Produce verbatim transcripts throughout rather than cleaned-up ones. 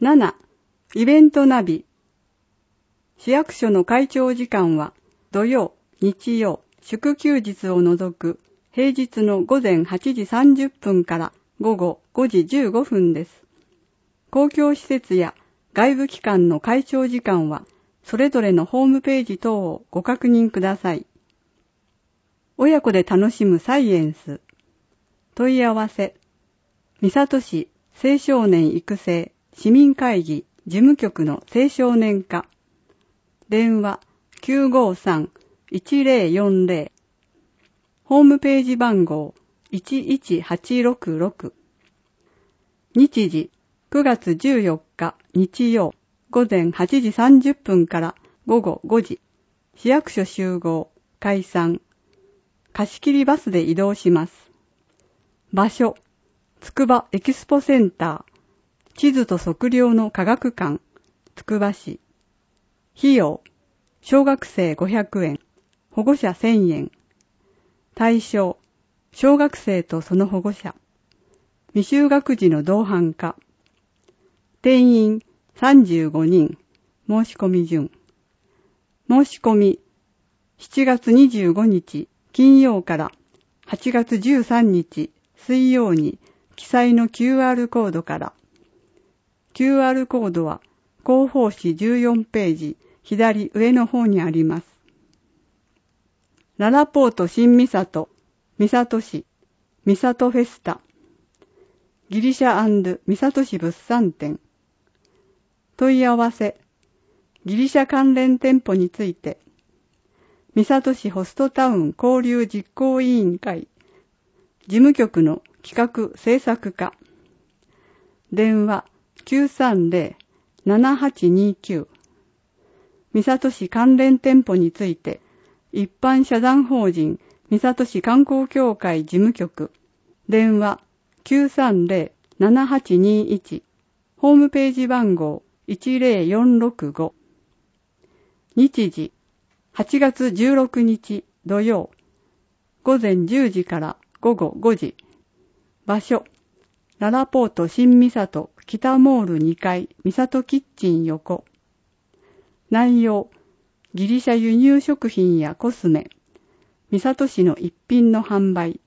なな、イベントナビ。市役所の開庁時間は土曜、日曜、祝休日を除く平日の午前はちじさんじゅっぷんから午後ごじじゅうごふんです。公共施設や外部機関の開庁時間はそれぞれのホームページ等をご確認ください。親子で楽しむサイエンス。問い合わせ。三郷市青少年育成市民会議事務局の青少年課。電話 きゅうごさん いちぜろよんぜろ。ホームページ番号いちいちはちろくろく。日時くがつじゅうよっか日曜午前はちじさんじゅっぷんから午後ごじ。市役所集合解散。貸し切りバスで移動します。場所、つくばエキスポセンター、地図と測量の科学館、つくば市。費用、小学生ごひゃくえん、保護者せんえん。対象、小学生とその保護者。未就学児の同伴化。定員さんじゅうごにん、申し込み順。申し込み、しちがつにじゅうごにち金曜からはちがつじゅうさんにち水曜に記載の キューアール コードから。キューアール コードは広報誌じゅうよんページ左上の方にあります。ララポート新三郷、三郷市、三郷フェスタ。ギリシャ&三郷市物産展。問い合わせ。ギリシャ関連店舗について。三郷市ホストタウン交流実行委員会。事務局の企画制作課。電話 きゅうさんぜろ ななはちにきゅう。三郷市関連店舗について、一般社団法人三郷市観光協会事務局。電話 きゅうさんぜろ ななはちにいち。ホームページ番号いちぜろよんろくご。日時はちがつじゅうろくにち土曜午前じゅうじから午後ごじ。場所、ララポート新三郷北モールにかい三郷キッチン横。内容、ギリシャ輸入食品やコスメ、三郷市の一品の販売。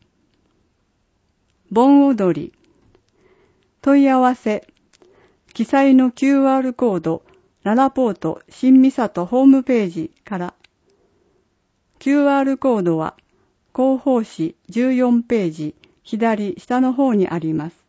盆踊り。問い合わせ。記載の キューアール コード、ララポート新三郷ホームページから。キューアール コードは広報誌じゅうよんページ左下の方にあります。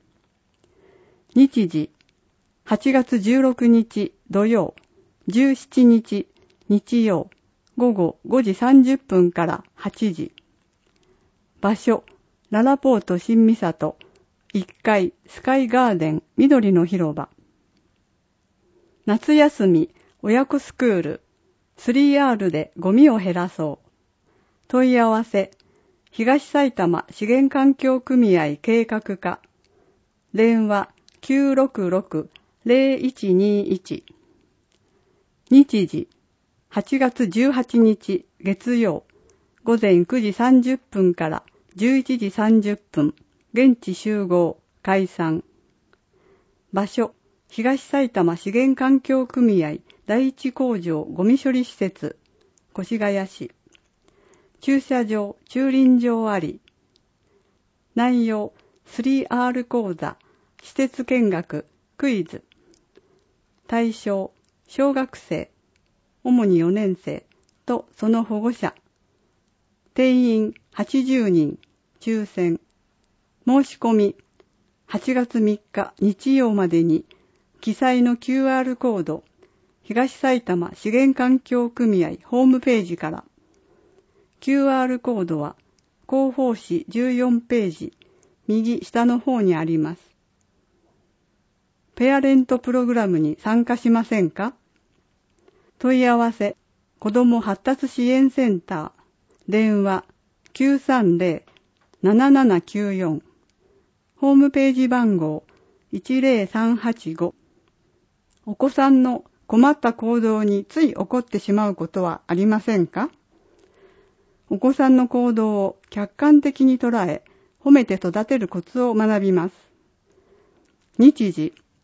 日時、はちがつじゅうろくにち土曜、じゅうしちにち日曜、午後ごじさんじゅっぷんからはちじ。場所、ララポート新三郷、いっかいスカイガーデン緑の広場。夏休み親子スクール スリーアール でゴミを減らそう。問い合わせ、東埼玉資源環境組合計画課。電話 きゅうろくろく ぜろいちにいち。日時、はちがつじゅうはちにち月曜、午前くじさんじゅっぷんからじゅういちじさんじゅっぷん、現地集合、解散。場所、東埼玉資源環境組合第一工場ゴミ処理施設、越谷市。駐車場、駐輪場あり。内容、スリーアール 講座、施設見学、クイズ。対象、小学生、主によねんせいとその保護者。定員はちじゅうにん、抽選。申し込み、はちがつみっか日曜までに、記載の キューアール コード、東埼玉資源環境組合ホームページから。キューアール コードは広報誌じゅうよんページ右下の方にあります。ペアレントプログラムに参加しませんか？問い合わせ、子ども発達支援センター、電話 きゅうさんぜろ ななななきゅうよん。ホームページ番号いちぜろさんはちご。お子さんの困った行動につい起こってしまうことはありませんか？お子さんの行動を客観的に捉え、褒めて育てるコツを学びます。日時、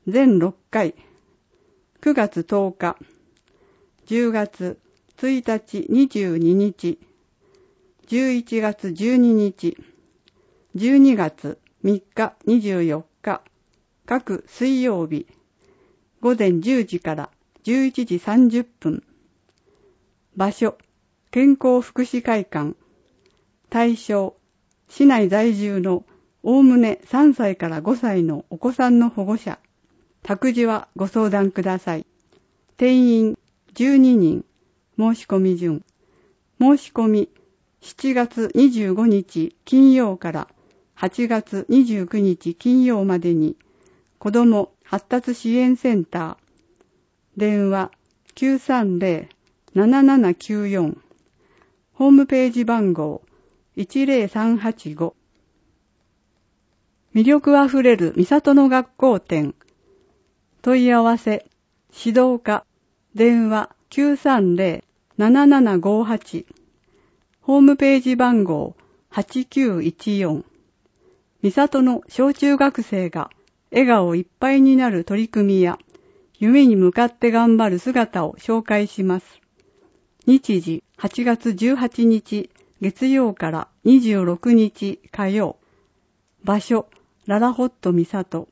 全ろっかい、くがつとおか、じゅうがつついたちにじゅうににち、じゅういちがつじゅうににち、じゅうにがつみっかにじゅうよっか、各水曜日、ごぜんじゅうじからじゅういちじさんじゅっぷん。場所、健康福祉会館。対象、市内在住のおおむねさんさいからごさいのお子さんの保護者。託児はご相談ください。定員じゅうににん。申し込み順。申し込みしちがつにじゅうごにち金曜からはちがつにじゅうくにち金曜までに子ども発達支援センター。電話 きゅうさんぜろ ななななきゅうよん。ホームページ番号いちぜろさんはちご。魅力あふれる三郷の学校展。問い合わせ、指導課、電話 きゅうさんぜろ ななななごはち。ホームページ番号はちきゅういちよん。三郷の小中学生が笑顔いっぱいになる取り組みや、夢に向かって頑張る姿を紹介します。日時はちがつじゅうはちにち月曜からにじゅうろくにち火曜。場所、ララホット三郷。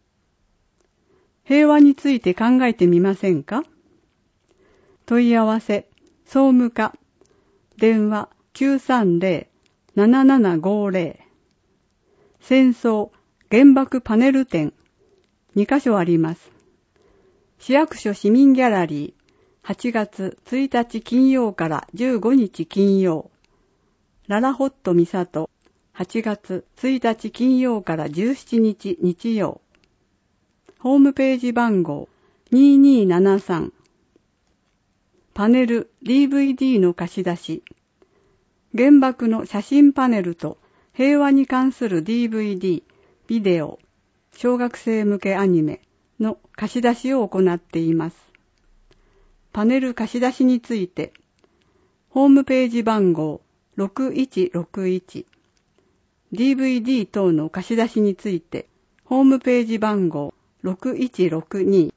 平和について考えてみませんか？問い合わせ、総務課、電話 きゅうさんぜろ ななななごぜろ。戦争、原爆パネル展、にかしょあります。市役所市民ギャラリー、はちがつついたち金曜からじゅうごにち金曜。ララホット三郷、はちがつついたち金曜からじゅうしちにち日曜。ホームページ番号にーにーななさん。パネル ディーブイディー の貸し出し。原爆の写真パネルと平和に関する ディーブイディー、ビデオ、小学生向けアニメの貸し出しを行っています。パネル貸し出しについて、ホームページ番号ろくいちろくいち、ディーブイディー 等の貸し出しについて、ホームページ番号ろくいちろくに。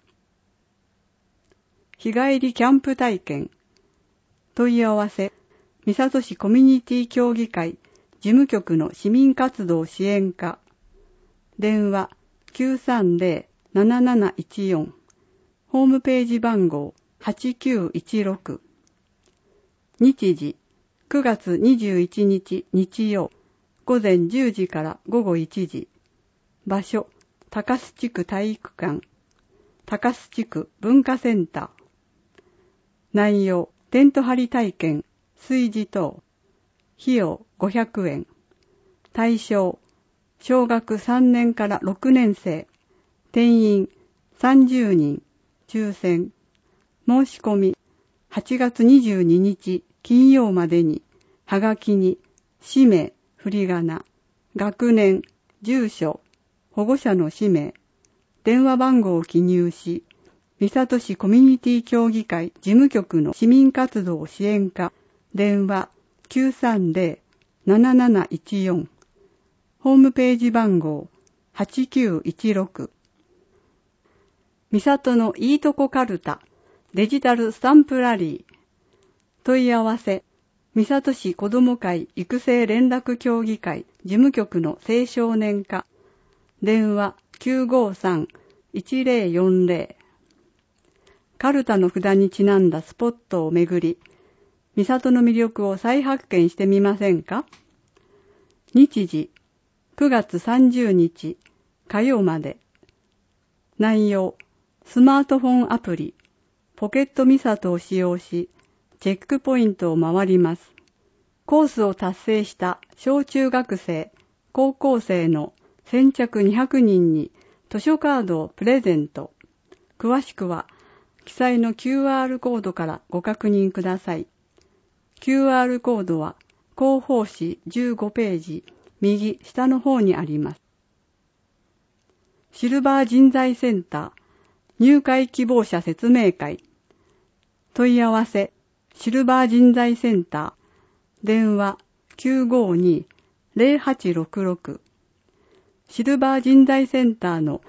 日帰りキャンプ体験。問い合わせ、三郷市コミュニティ協議会事務局の市民活動支援課。電話 きゅうさんぜろ なななないちよん。ホームページ番号はちきゅういちろく。日時くがつにじゅういちにち日曜、ごぜんじゅうじからごごいちじ。場所、高須地区体育館、高須地区文化センター。内容、テント張り体験、炊事等。費用ごひゃくえん。対象、小学さんねんからろくねんせい。定員さんじゅうにん。抽選。申し込み、はちがつにじゅうににち金曜までに、はがきに、氏名、振り仮名、学年、住所、保護者の氏名、電話番号を記入し、三郷市コミュニティ協議会事務局の市民活動支援課、電話 きゅうさんぜろ なななないちよん。ホームページ番号はちきゅういちろく。三郷のいいとこカルタ、デジタルスタンプラリー。問い合わせ、三郷市子ども会育成連絡協議会事務局の青少年課。電話 きゅうごさんいちぜろよんぜろ。カルタの札にちなんだスポットをめぐり、三郷の魅力を再発見してみませんか？日時、くがつさんじゅうにち火曜まで。内容、スマートフォンアプリ、ポケット三郷を使用し、チェックポイントを回ります。コースを達成した小中学生、高校生の先着にひゃくにんに図書カードをプレゼント。詳しくは、記載の キューアール コードからご確認ください。キューアール コードは広報誌じゅうごページ右下の方にあります。シルバー人材センター入会希望者説明会。問い合わせ、シルバー人材センター電話 きゅうごに ぜろはちろくろく。シルバー人材センターの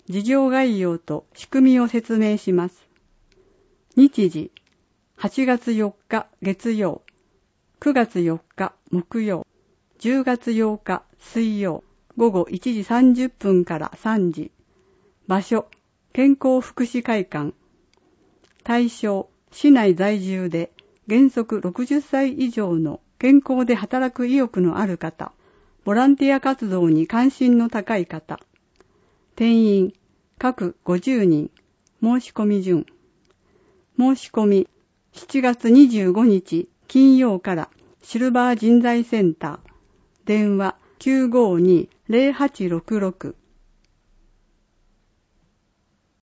事業概要と仕組みを説明します。日時、はちがつよっか月曜、くがつよっか木曜、じゅうがつようか水曜、午後いちじさんじゅっぷんからさんじ。場所、健康福祉会館。対象、市内在住で原則ろくじゅっさい以上の健康で働く意欲のある方、ボランティア活動に関心の高い方。定員、各ごじゅうにん。申し込み順。申し込み、しちがつにじゅうごにち金曜からシルバー人材センター。電話 きゅうごに ゼロはちろくろく